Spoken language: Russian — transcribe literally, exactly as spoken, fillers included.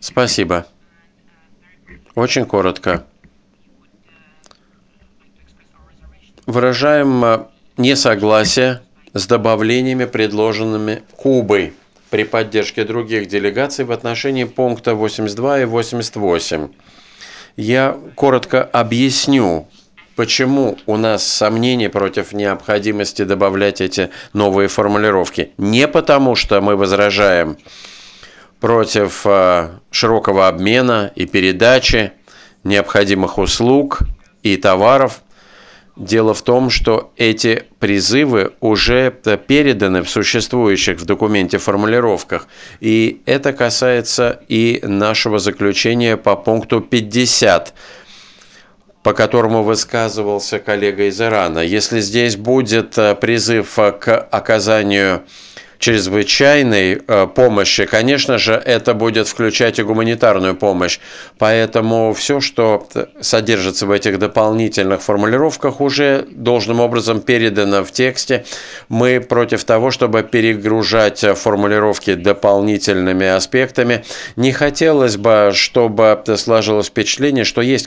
Спасибо. Очень коротко. Выражаем несогласие с добавлениями, предложенными Кубой при поддержке других делегаций в отношении пункта восемьдесят два и восемьдесят восемь. Я коротко объясню, почему у нас сомнения против необходимости добавлять эти новые формулировки. Не потому, что мы возражаем против широкого обмена и передачи необходимых услуг и товаров. Дело в том, что эти призывы уже переданы в существующих в документе формулировках, и это касается и нашего заключения по пункту пятьдесят, по которому высказывался коллега из Ирана. Если здесь будет призыв к оказанию чрезвычайной помощи, конечно же, это будет включать и гуманитарную помощь. Поэтому все, что содержится в этих дополнительных формулировках, уже должным образом передано в тексте. Мы против того, чтобы перегружать формулировки дополнительными аспектами. Не хотелось бы, чтобы сложилось впечатление, что есть